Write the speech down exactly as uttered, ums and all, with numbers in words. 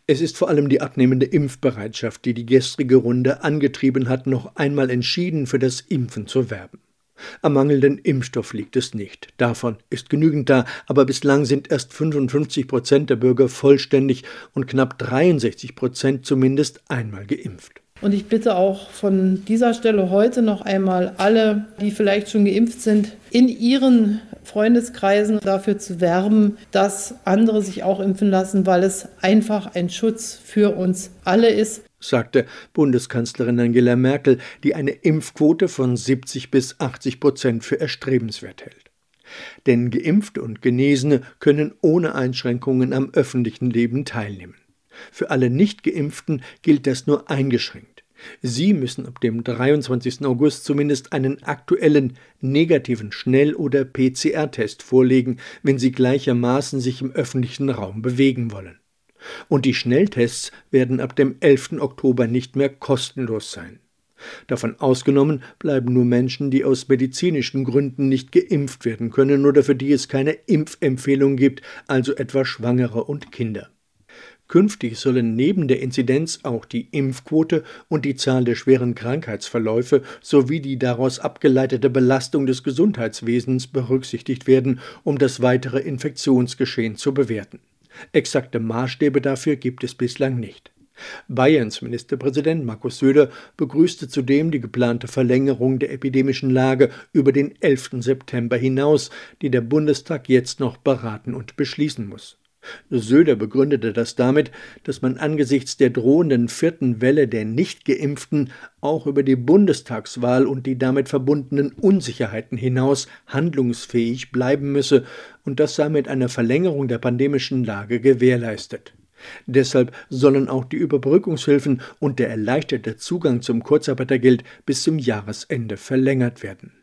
Es ist vor allem die abnehmende Impfbereitschaft, die die gestrige Runde angetrieben hat, noch einmal entschieden für das Impfen zu werben. Am mangelnden Impfstoff liegt es nicht. Davon ist genügend da, aber bislang sind erst fünfundfünfzig Prozent der Bürger vollständig und knapp dreiundsechzig Prozent zumindest einmal geimpft. Und ich bitte auch von dieser Stelle heute noch einmal alle, die vielleicht schon geimpft sind, in ihren Freundeskreisen dafür zu werben, dass andere sich auch impfen lassen, weil es einfach ein Schutz für uns alle ist, sagte Bundeskanzlerin Angela Merkel, die eine Impfquote von siebzig bis achtzig Prozent für erstrebenswert hält. Denn Geimpfte und Genesene können ohne Einschränkungen am öffentlichen Leben teilnehmen. Für alle Nicht-Geimpften gilt das nur eingeschränkt. Sie müssen ab dem dreiundzwanzigsten August zumindest einen aktuellen negativen Schnell- oder P C R-Test vorlegen, wenn sie gleichermaßen sich im öffentlichen Raum bewegen wollen. Und die Schnelltests werden ab dem elften Oktober nicht mehr kostenlos sein. Davon ausgenommen bleiben nur Menschen, die aus medizinischen Gründen nicht geimpft werden können oder für die es keine Impfempfehlung gibt, also etwa Schwangere und Kinder. Künftig sollen neben der Inzidenz auch die Impfquote und die Zahl der schweren Krankheitsverläufe sowie die daraus abgeleitete Belastung des Gesundheitswesens berücksichtigt werden, um das weitere Infektionsgeschehen zu bewerten. Exakte Maßstäbe dafür gibt es bislang nicht. Bayerns Ministerpräsident Markus Söder begrüßte zudem die geplante Verlängerung der epidemischen Lage über den elften September hinaus, die der Bundestag jetzt noch beraten und beschließen muss. Söder begründete das damit, dass man angesichts der drohenden vierten Welle der Nicht-Geimpften auch über die Bundestagswahl und die damit verbundenen Unsicherheiten hinaus handlungsfähig bleiben müsse, und das sei mit einer Verlängerung der pandemischen Lage gewährleistet. Deshalb sollen auch die Überbrückungshilfen und der erleichterte Zugang zum Kurzarbeitergeld bis zum Jahresende verlängert werden.